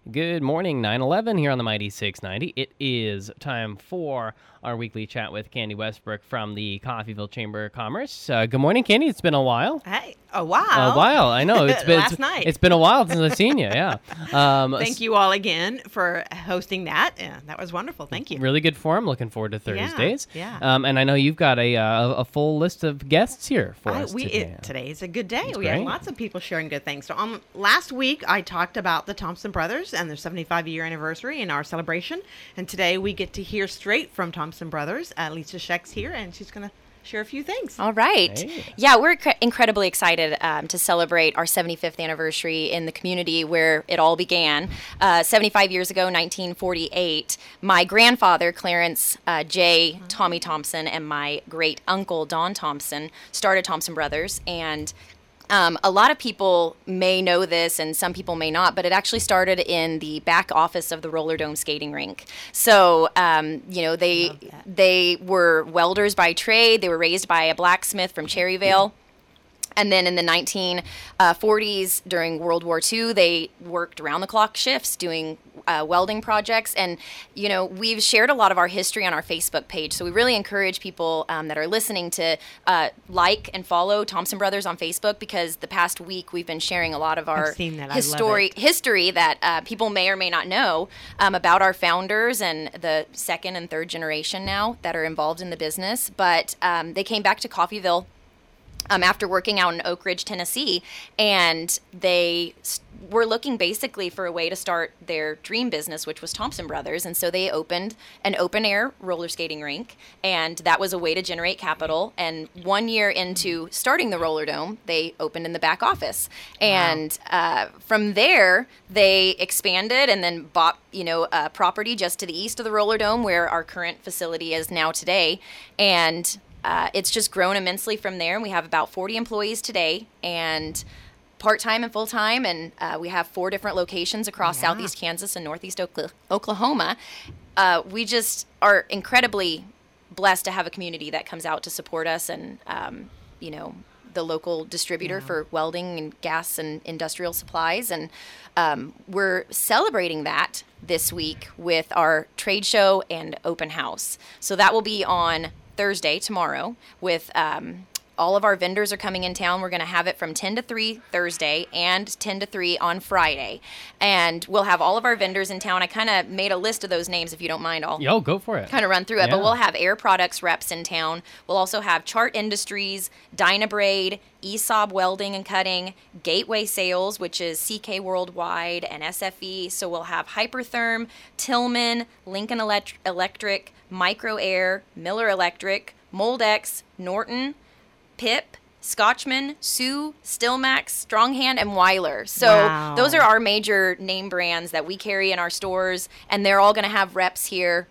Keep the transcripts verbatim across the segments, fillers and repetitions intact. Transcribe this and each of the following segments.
Good morning, nine eleven here on the Mighty six ninety. It is time for our weekly chat with Candy Westbrook from the Coffeyville Chamber of Commerce. Uh, good morning, Candy. It's been a while. Hey, a while. A while. I know. It's been Last it's, night. It's been a while since I've seen you. Yeah. Um, Thank you all again for hosting that. Yeah, that was wonderful. Thank you. Really good forum. Looking forward to Thursdays. Yeah. Um, and I know you've got a uh, a full list of guests here for I, us we, today. it, today is a good day. That's we great. had lots of people sharing good things. So um, last week I talked about the Thompson Brothers and their seventy-five year anniversary and our celebration. And today we get to hear straight from Thompson Brothers. Uh, Lisa Scheck's here and she's going to share a few things. All right. Hey. Yeah, we're cr- incredibly excited um, to celebrate our seventy-fifth anniversary in the community where it all began. Uh, seventy-five years ago, nineteen forty-eight, my grandfather, Clarence uh, J. Tommy Thompson, and my great uncle, Don Thompson, started Thompson Brothers. And Um, a lot of people may know this and some people may not, but it actually started in the back office of the Roller Dome skating rink. So, um, you know, they they were welders by trade. They were raised by a blacksmith from Cherryvale. And then in the nineteen forties, during World War Two, they worked round-the-clock shifts doing uh, welding projects. And, you know, we've shared a lot of our history on our Facebook page. So we really encourage people um, that are listening to uh, like and follow Thompson Brothers on Facebook, because the past week we've been sharing a lot of our I've seen that. I history, love it. history that uh, people may or may not know um, about our founders and the second and third generation now that are involved in the business. But um, they came back to Coffeyville Um, after working out in Oak Ridge, Tennessee, and they st- were looking basically for a way to start their dream business, which was Thompson Brothers. And so they opened an open-air roller skating rink, and that was a way to generate capital. And one year into starting the Roller Dome, they opened in the back office. And uh, from there, they expanded and then bought, you know, a property just to the east of the Roller Dome, where our current facility is now today. And Uh, it's just grown immensely from there. And we have about forty employees today, and part-time and full-time. And uh, we have four different locations across Yeah. southeast Kansas and northeast Okla- Oklahoma. Uh, we just are incredibly blessed to have a community that comes out to support us, and, um, you know, the local distributor Yeah. for welding and gas and industrial supplies. And um, we're celebrating that this week with our trade show and open house. So that will be on Thursday, tomorrow, with um, all of our vendors are coming in town. We're going to have it from ten to three Thursday and ten to three on Friday. And we'll have all of our vendors in town. I kind of made a list of those names. If you don't mind, I'll Yo, go for it. kind of run through it. Yeah. But we'll have Air Products reps in town. We'll also have Chart Industries, Dynabraid, E S O B Welding and Cutting, Gateway Sales, which is C K Worldwide, and S F E. So we'll have Hypertherm, Tillman, Lincoln Elect- Electric, Micro Air, Miller Electric, Moldex, Norton, Pip, Scotchman, Sioux, Stillmax, Stronghand, and Weiler. So Wow. those are our major name brands that we carry in our stores, and they're all going to have reps here.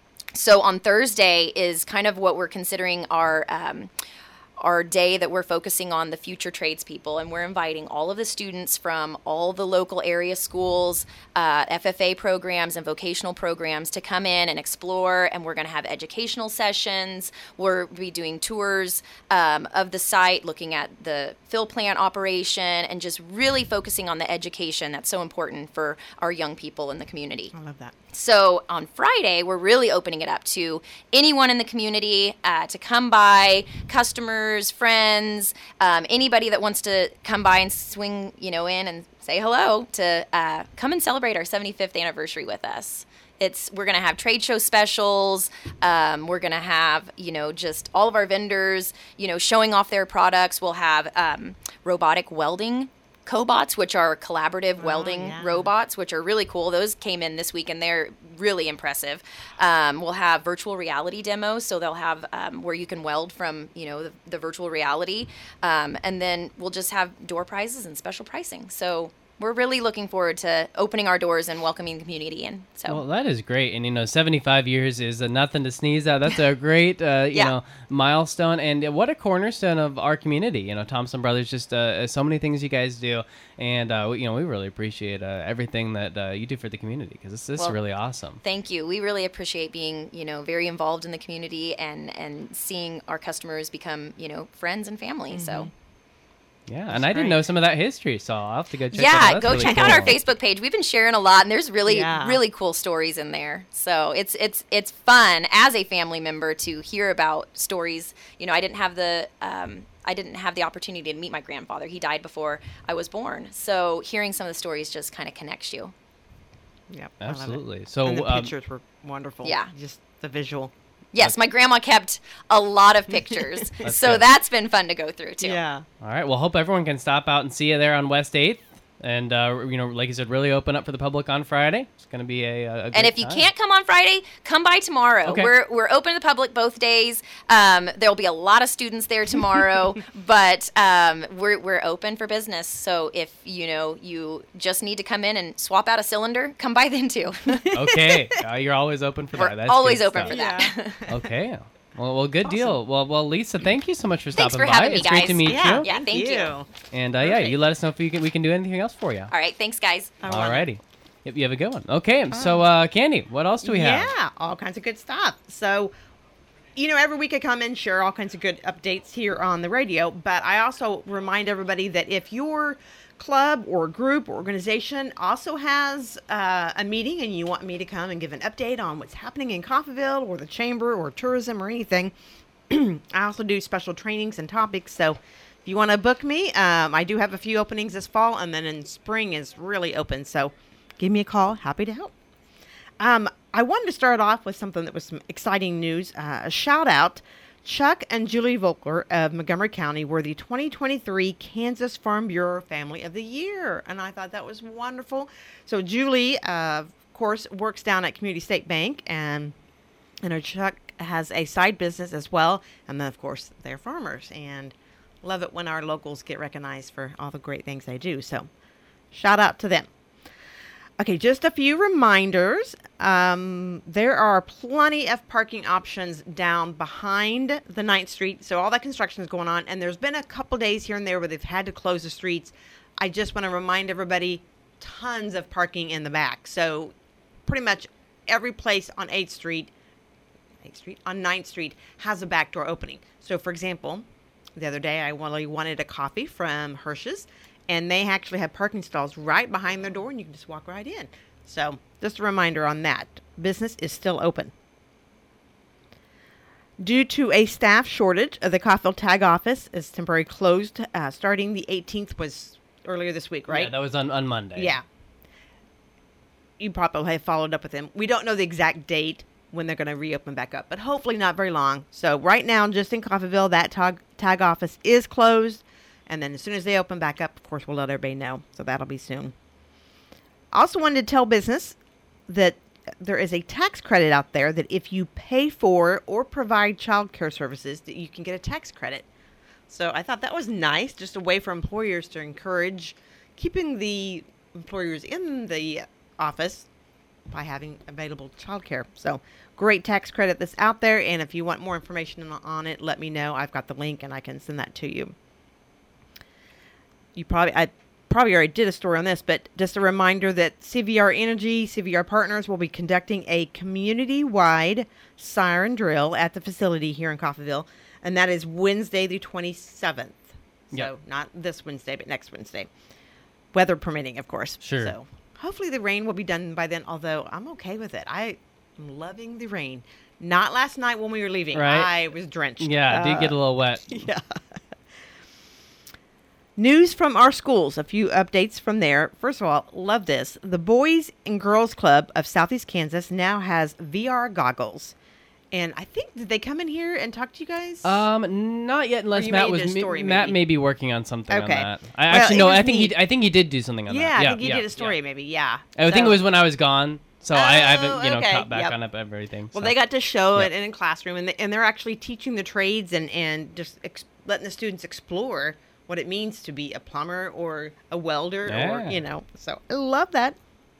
So on Thursday is kind of what we're considering our um, our day that we're focusing on the future tradespeople, and we're inviting all of the students from all the local area schools, uh, F F A programs, and vocational programs to come in and explore. And we're going to have educational sessions. We'll be doing tours um, of the site, looking at the fill plant operation, and just really focusing on the education that's so important for our young people in the community. I love that. So on Friday, we're really opening it up to anyone in the community uh, to come by, customers, friends, um, anybody that wants to come by and swing, you know, in and say hello, to uh, come and celebrate our seventy-fifth anniversary with us. It's we're going to have trade show specials. Um, we're going to have, you know, just all of our vendors, you know, showing off their products. We'll have um, robotic welding cobots, which are collaborative welding yeah. robots, which are really cool. Those came in this week, and they're really impressive. Um, we'll have virtual reality demos, so they'll have um, where you can weld from, you know, the, the virtual reality. Um, and then we'll just have door prizes and special pricing. So we're really looking forward to opening our doors and welcoming the community in. So Well, that is great. And, you know, seventy-five years is uh, nothing to sneeze at. That's a great, uh, you Yeah. know, milestone. And uh, what a cornerstone of our community. You know, Thompson Brothers, just uh, so many things you guys do. And, uh, we, you know, we really appreciate uh, everything that uh, you do for the community, because this, this is Well, really awesome. Thank you. We really appreciate being, you know, very involved in the community and, and seeing our customers become, you know, friends and family. So Yeah, and I didn't know some of that history, so I'll have to go check yeah, that out. That's go really check cool. out our Facebook page. We've been sharing a lot, and there's really, Yeah. really cool stories in there. So it's it's it's fun as a family member to hear about stories. You know, I didn't have the um, I didn't have the opportunity to meet my grandfather. He died before I was born. So hearing some of the stories just kind of connects you. Yep, I love it. Absolutely. So And the um, pictures were wonderful. Yeah. Just the visual. Yes, my grandma kept a lot of pictures, That's so good. that's been fun to go through too. Yeah. all right. Well, hope everyone can stop out and see you there on West eighth. And, uh, you know, like you said, really open up for the public on Friday. It's going to be a, a great And if you time. can't come on Friday, come by tomorrow. Okay. We're we're open to the public both days. Um, there'll be a lot of students there tomorrow, but um, we're we're open for business. So if you know you just need to come in and swap out a cylinder, come by then too. Okay. Uh, you're always open for We're that. That's always good open stuff. for that. Okay. Well, well, good deal. Well, well, Lisa, thank you so much for Thanks stopping for by. having me, It's great guys. to meet Yeah. you. Yeah, thank you. And uh, yeah, you let us know if we can we can do anything else for you. All right, thanks guys. I love it. Alrighty. Yep, you have a good one. Okay. So, uh, Candy, what else do we have? Yeah, all kinds of good stuff. So, you know, every week I come and share all kinds of good updates here on the radio, but I also remind everybody that if your club or group or organization also has uh, a meeting and you want me to come and give an update on what's happening in Coffeyville or the chamber or tourism or anything, I also do special trainings and topics. So if you want to book me, um, I do have a few openings this fall, and then in spring is really open. So give me a call. Happy to help. Um, I wanted to start off with something that was some exciting news. Uh, a shout out. Chuck and Julie Volkler of Montgomery County were the twenty twenty-three Kansas Farm Bureau Family of the Year. And I thought that was wonderful. So Julie, uh, of course, works down at Community State Bank, and, and her Chuck has a side business as well. And then, of course, they're farmers. And love it when our locals get recognized for all the great things they do. So shout out to them. Okay, just a few reminders. Um, there are plenty of parking options down behind the ninth Street. So all that construction is going on. And there's been a couple days here and there where they've had to close the streets. I just want to remind everybody, tons of parking in the back. So pretty much every place on eighth Street, eighth Street, on ninth Street has a back door opening. So for example, the other day I really wanted a coffee from Hirsch's. And they actually have parking stalls right behind their door, and you can just walk right in. So just a reminder on that. Business is still open. Due to a staff shortage, the Coffeyville Tag Office is temporarily closed. Uh, starting the eighteenth was earlier this week, right? Yeah, that was on, on Monday. Yeah. You probably have followed up with them. We don't know the exact date when they're going to reopen back up, but hopefully not very long. So right now, just in Coffeyville, that tag, tag office is closed. And then as soon as they open back up, of course, we'll let everybody know. So that'll be soon. I also wanted to tell business that there is a tax credit out there that if you pay for or provide child care services, that you can get a tax credit. So I thought that was nice, just a way for employers to encourage keeping the employers in the office by having available child care. So great tax credit that's out there. And if you want more information on it, let me know. I've got the link and I can send that to you. You probably, I probably already did a story on this, but just a reminder that C V R Energy, C V R Partners will be conducting a community-wide siren drill at the facility here in Coffeyville, and that is Wednesday the twenty-seventh. So Yep. not this Wednesday, but next Wednesday. Weather permitting, of course. Sure. So hopefully the rain will be done by then, although I'm okay with it. I am loving the rain. Not last night when we were leaving. Right. I was drenched. Yeah, it did get a little wet. Yeah. News from our schools. A few updates from there. First of all, love this. The Boys and Girls Club of Southeast Kansas now has V R goggles. And I think, did they come in here and talk to you guys? Um, not yet, unless you Matt made was it a ma- story, Matt maybe. may be working on something Okay. on that. I Well, actually it no, was I think neat. he I think he did do something on yeah, that. I think you yeah, did a story yeah. maybe. Yeah. I think it So- was when I was gone, so I, I haven't you know Oh, okay, caught back yep. on up everything. Well, so. they got to show Yep. it in a classroom, and, they, and they're actually teaching the trades and, and just ex- letting the students explore what it means to be a plumber or a welder Yeah. or, you know. So I love that.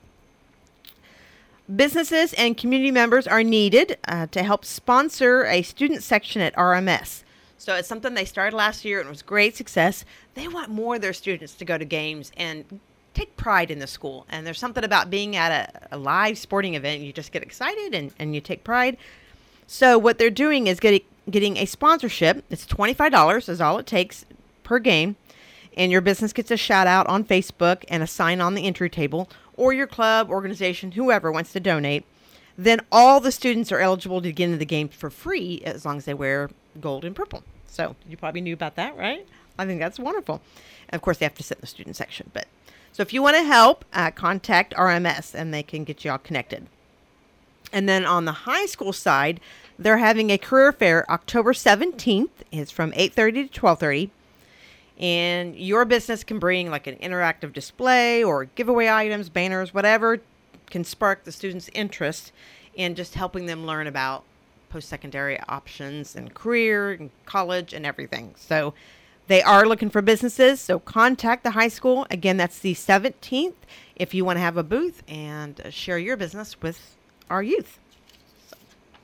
Businesses and community members are needed uh, to help sponsor a student section at R M S. So it's something they started last year and it was great success. They want more of their students to go to games and take pride in the school. And there's something about being at a, a live sporting event. You just get excited and, and you take pride. So what they're doing is getting getting a sponsorship. It's twenty-five dollars is all it takes per game. and your business gets a shout out on Facebook and a sign on the entry table, or your club, organization, whoever wants to donate, then all the students are eligible to get into the game for free as long as they wear gold and purple. So you probably knew about that, right? I think that's wonderful. And of course, they have to sit in the student section. But so if you want to help, uh, contact R M S and they can get you all connected. And then on the high school side, they're having a career fair October seventeenth. It's from eight thirty to twelve thirty. And your business can bring like an interactive display or giveaway items, banners, whatever can spark the students' interest in just helping them learn about post-secondary options and career and college and everything. So they are looking for businesses. So contact the high school. Again, that's the seventeenth if you want to have a booth and uh, share your business with our youth. So.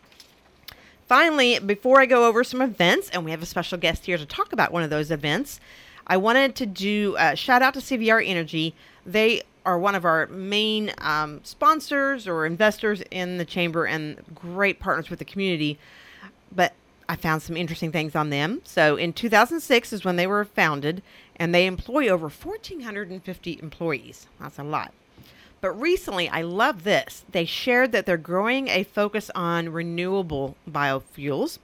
Finally, before I go over some events, and we have a special guest here to talk about one of those events, I wanted to do a shout out to C V R Energy. They are one of our main um, sponsors or investors in the chamber and great partners with the community. But I found some interesting things on them. So in two thousand six is when they were founded, and they employ over one thousand four hundred fifty employees. That's a lot. But recently, I love this. They shared that they're growing a focus on renewable biofuels,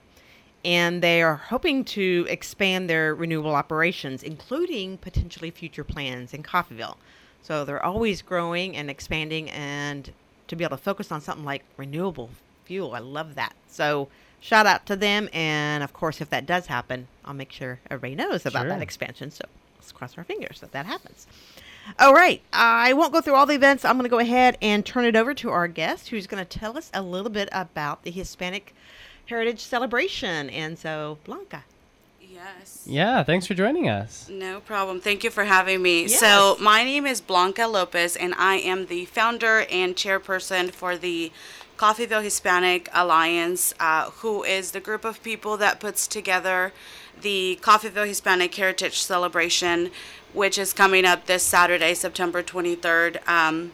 and they are hoping to expand their renewable operations, including potentially future plans in Coffeyville. So they're always growing and expanding, and to be able to focus on something like renewable fuel, I love that. So shout out to them. And of course, if that does happen, I'll make sure everybody knows about Sure. that expansion. So let's cross our fingers that that happens. All right. I won't go through all the events. I'm going to go ahead and turn it over to our guest, who's going to tell us a little bit about the Hispanic Heritage Celebration. And so, Blanca. Yes. Yeah, thanks for joining us. No problem. Thank you for having me. Yes. So my name is Blanca Lopez, and I am the founder and chairperson for the Coffeyville Hispanic Alliance, uh, who is the group of people that puts together the Coffeyville Hispanic Heritage Celebration, which is coming up this Saturday, September twenty-third. Um,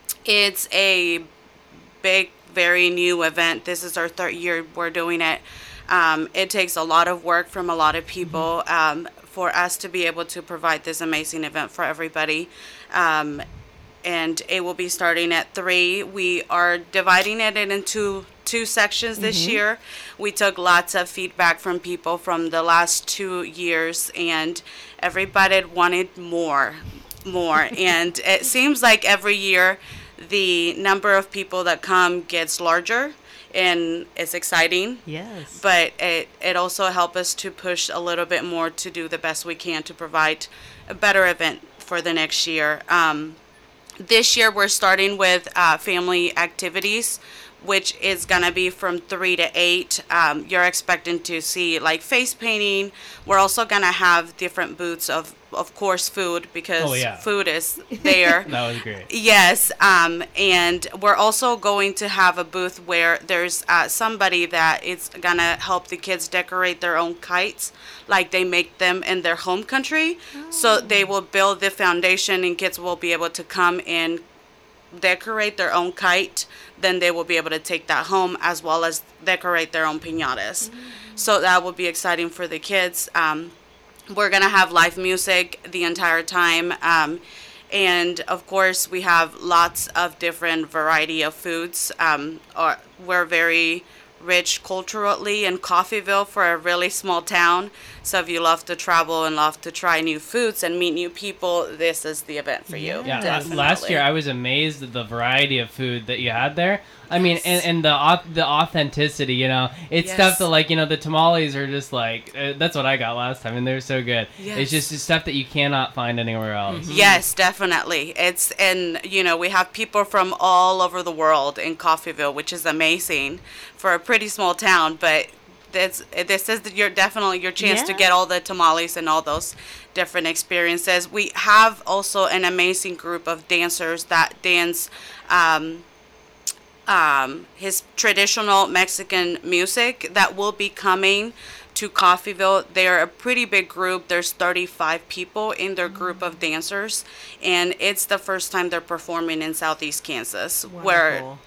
it's a big, very new event. This is our third year we're doing it. Um, it takes a lot of work from a lot of people um, for us to be able to provide this amazing event for everybody. Um, and it will be starting at three. We are dividing it into two sections this Mm-hmm. year. We took lots of feedback from people from the last two years, and everybody wanted more, more. And it seems like every year the number of people that come gets larger, and it's exciting. Yes. But it, it also helps us to push a little bit more to do the best we can to provide a better event for the next year. Um, this year we're starting with uh, family activities, which is going to be from three to eight. Um, you're expecting to see like face painting. We're also going to have different booths of, of course, food, because Oh, yeah. food is there. That was great. Yes, um, and we're also going to have a booth where there's uh, somebody that is going to help the kids decorate their own kites, like they make them in their home country. So they will build the foundation, and kids will be able to come and decorate their own kite. Then they will be able to take that home, as well as decorate their own piñatas. So that will be exciting for the kids. Um, we're going to have live music the entire time. Um, and of course, we have lots of different variety of foods. Um, or we're very rich culturally in Coffeyville for a really small town. So if you love to travel and love to try new foods and meet new people, this is the event for you. Yeah, uh, Definitely. last year I was amazed at the variety of food that you had there. I mean, Yes. and, and the au- the authenticity, you know, it's Yes. stuff that, like, you know, the tamales are just like, uh, that's what I got last time, and they're so good. Yes. It's just stuff that you cannot find anywhere else. Yes, definitely. It's, and you know, we have people from all over the world in Coffeyville, which is amazing for a pretty small town. But this this is your definitely your chance to Yeah. get all the tamales and all those different experiences. We have also an amazing group of dancers that dance um, um, his traditional Mexican music that will be coming to Coffeyville. They're a pretty big group. There's thirty-five people in their group of dancers, and it's the first time they're performing in Southeast Kansas, where Wonderful.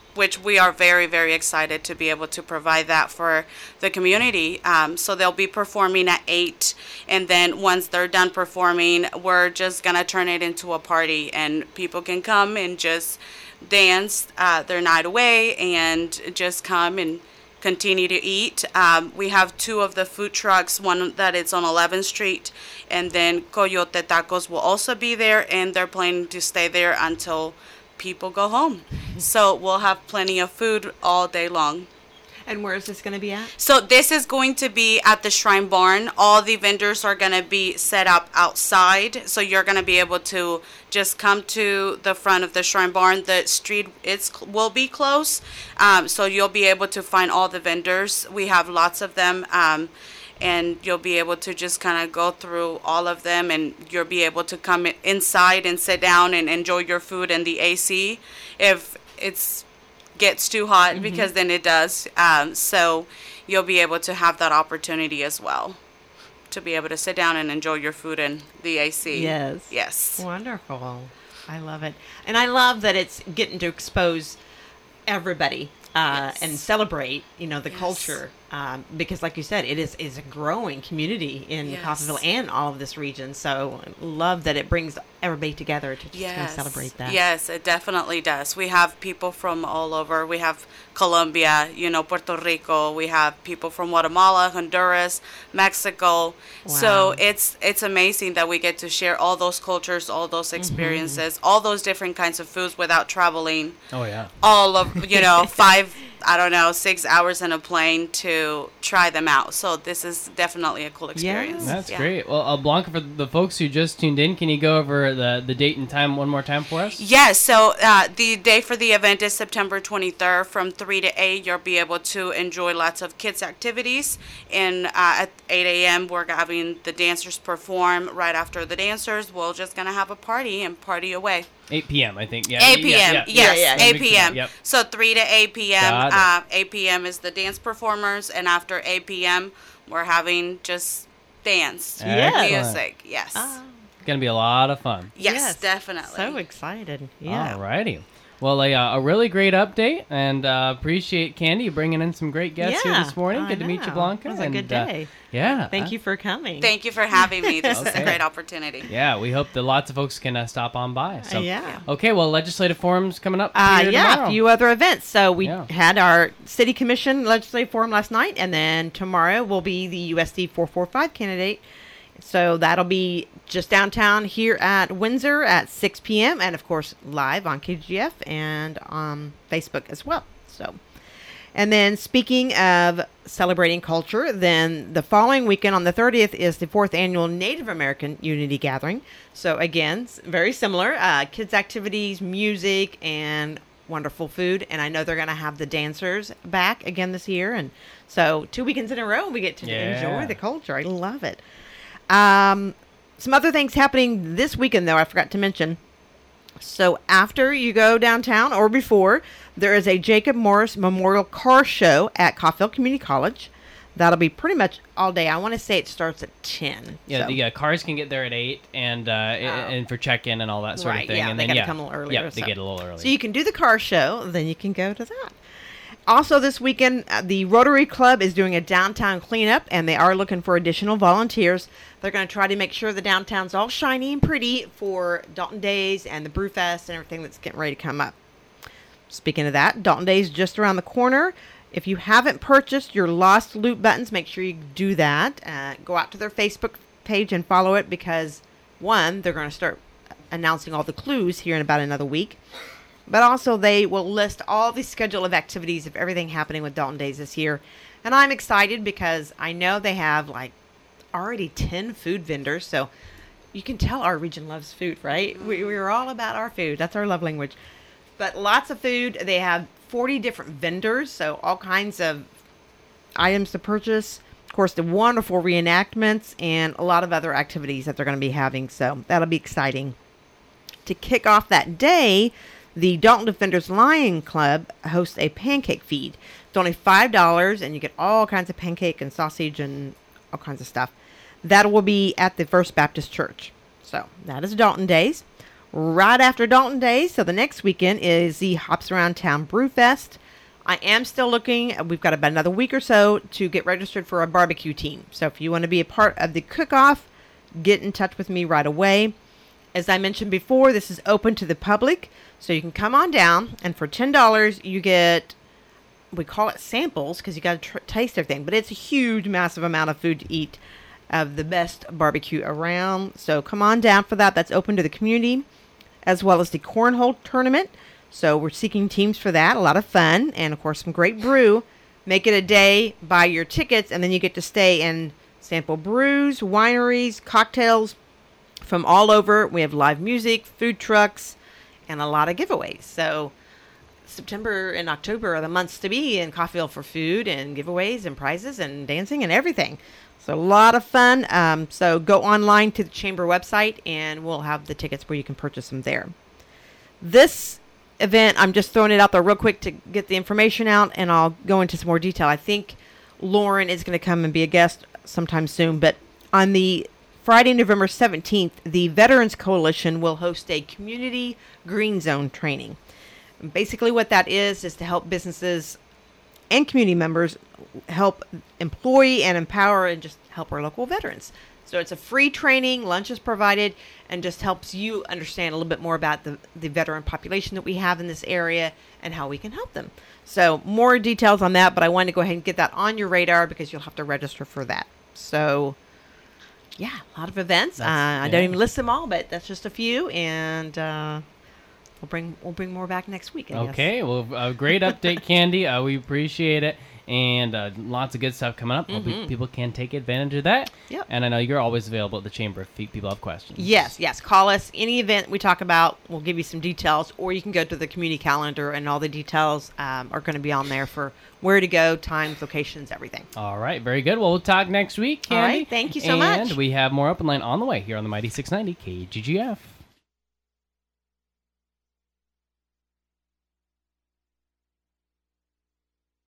which we are very, very excited to be able to provide that for the community. Um, so they'll be performing at eight, and then once they're done performing, we're just gonna turn it into a party, and people can come and just dance uh, their night away and just come and continue to eat. Um, we have two of the food trucks, one that is on eleventh street, and then Coyote Tacos will also be there, and they're planning to stay there until people go home. So we'll have plenty of food all day long. And where is this going to be at? So this is going to be at the Shrine Barn. All the vendors are going to be set up outside. So you're going to be able to just come to the front of the Shrine Barn. The street it's will be closed. Um, so you'll be able to find all the vendors. We have lots of them. Um, and you'll be able to just kind of go through all of them, and you'll be able to come inside and sit down and enjoy your food in the A C if it's gets too hot, mm-hmm. because then it does. Um, so you'll be able to have that opportunity as well, to be able to sit down and enjoy your food in the A C. Yes. Yes. Wonderful. I love it. And I love that it's getting to expose everybody uh, yes. and celebrate, you know, the yes. culture. Um, because like you said, it is, is a growing community in yes. Coffeyville and all of this region. So love that it brings everybody together to just yes. kind of celebrate that. Yes, it definitely does. We have people from all over. We have Colombia, you know, Puerto Rico. We have people from Guatemala, Honduras, Mexico. Wow. So it's it's amazing that we get to share all those cultures, all those experiences, mm-hmm. all those different kinds of foods without traveling. Oh, yeah. All of, you know, five, I don't know, six hours in a plane to try them out. So this is definitely a cool experience. Yeah. That's yeah. great. Well, uh, Blanca, for the folks who just tuned in, can you go over the, the date and time one more time for us? Yes. So uh, the day for the event is September twenty-third from three to eight. You'll be able to enjoy lots of kids' activities. And uh, at eight a.m., we're having the dancers perform. Right after the dancers, we're just going to have a party and party away. eight p.m., I think. Yeah. eight p.m. Yeah, yeah. Yes, Yeah, yeah. eight p.m. Yep. So three to eight p.m. Got Uh, eight p.m. is the dance performers, and after eight p.m. we're having just dance Excellent. music. Yes. Ah. It's going to be a lot of fun. yes, Yes. definitely. So excited. Yeah. Alrighty. Well, a, uh, a really great update, and uh, appreciate Candy bringing in some great guests Yeah, here this morning. I Good to meet you, know. Blanca. It was a and, good uh, day. yeah. Thank uh, you for coming. Thank you for having me. This is Okay. a great opportunity. Yeah, we hope that lots of folks can uh, stop on by. So, Uh, yeah. Okay, well, legislative forum's coming up Uh, here yeah, tomorrow. a few other events. So we Yeah. had our City Commission Legislative Forum last night, and then tomorrow will be the U S D four forty-five candidate. So that'll be just downtown here at Windsor at six p.m. and, of course, live on K G F and on Facebook as well. So, and then speaking of celebrating culture, then the following weekend on the thirtieth is the fourth annual Native American Unity Gathering. So, again, s- very similar. Uh, kids' activities, music, and wonderful food. And I know they're going to have the dancers back again this year. And so two weekends in a row, we get to Yeah. enjoy the culture. I love it. Um, some other things happening this weekend, though, I forgot to mention. So after you go downtown or before, there is a Jacob Morris Memorial Car Show at Coffeyville Community College. That'll be pretty much all day. I want to say it starts at ten. Yeah, so. the uh, cars can get there at eight, and uh, i- and for check-in and all that sort Right, of thing. yeah, and they then, gotta yeah, come a little earlier, Yeah, they so. get a little early. So you can do the car show, then you can go to that. Also this weekend, uh, the Rotary Club is doing a downtown cleanup, and they are looking for additional volunteers. They're going to try to make sure the downtown's all shiny and pretty for Dalton Days and the Brewfest and everything that's getting ready to come up. Speaking of that, Dalton Days just around the corner. If you haven't purchased your Lost Loot buttons, make sure you do that. Uh, go out to their Facebook page and follow it because, one, they're going to start announcing all the clues here in about another week. But also they will list all the schedule of activities of everything happening with Dalton Days this year. And I'm excited because I know they have like already ten food vendors. So you can tell our region loves food, right? We, we're all about our food. That's our love language. But lots of food. They have forty different vendors. So all kinds of items to purchase. Of course, the wonderful reenactments and a lot of other activities that they're going to be having. So that'll be exciting. To kick off that day, the Dalton Defenders Lion Club hosts a pancake feed. It's only five dollars, and you get all kinds of pancake and sausage and all kinds of stuff. That will be at the First Baptist Church. So that is Dalton Days. right after Dalton Days. So the next weekend is the Hops Around Town Brew Fest. I am still looking. We've got about another week or so to get registered for a barbecue team. So if you want to be a part of the cook-off, get in touch with me right away. As I mentioned before, this is open to the public, so you can come on down, and for ten dollars you get, we call it samples because you got to tr- taste everything, but it's a huge, massive amount of food to eat of the best barbecue around. So come on down for that. That's open to the community, as well as the cornhole tournament. So we're seeking teams for that. A lot of fun, and of course some great brew. Make it a day, buy your tickets, and then you get to stay and sample brews, wineries, cocktails from all over. We have live music, food trucks, and a lot of giveaways. So September and October are the months to be in Coffeyville for food and giveaways and prizes and dancing and everything. So a lot of fun. Um, so go online to the Chamber website, and we'll have the tickets where you can purchase them there. This event, I'm just throwing it out there real quick to get the information out, and I'll go into some more detail. I think Lauren is going to come and be a guest sometime soon, but on the Friday, November seventeenth, the Veterans Coalition will host a community green zone training. And basically what that is is to help businesses and community members help employ and empower and just help our local veterans. So it's a free training, lunch is provided, and just helps you understand a little bit more about the, the veteran population that we have in this area and how we can help them. So more details on that, but I wanted to go ahead and get that on your radar because you'll have to register for that. So yeah, a lot of events. Uh, I don't even list them all, but that's just a few, and uh, we'll bring we'll bring more back next week. I Okay, guess. well, a great update, Candy. Uh, we appreciate it, and uh, lots of good stuff coming up. Hope Mhm. people can take advantage of that. Yep. And I know you're always available at the Chamber if people have questions. Yes, yes. Call us. Any event we talk about, we'll give you some details, or you can go to the community calendar, and all the details um, are going to be on there for where to go, times, locations, everything. All right, very good. Well, we'll talk next week, All Candy. right, thank you so and much. And we have more Open Line on the way here on the Mighty six ninety K G G F.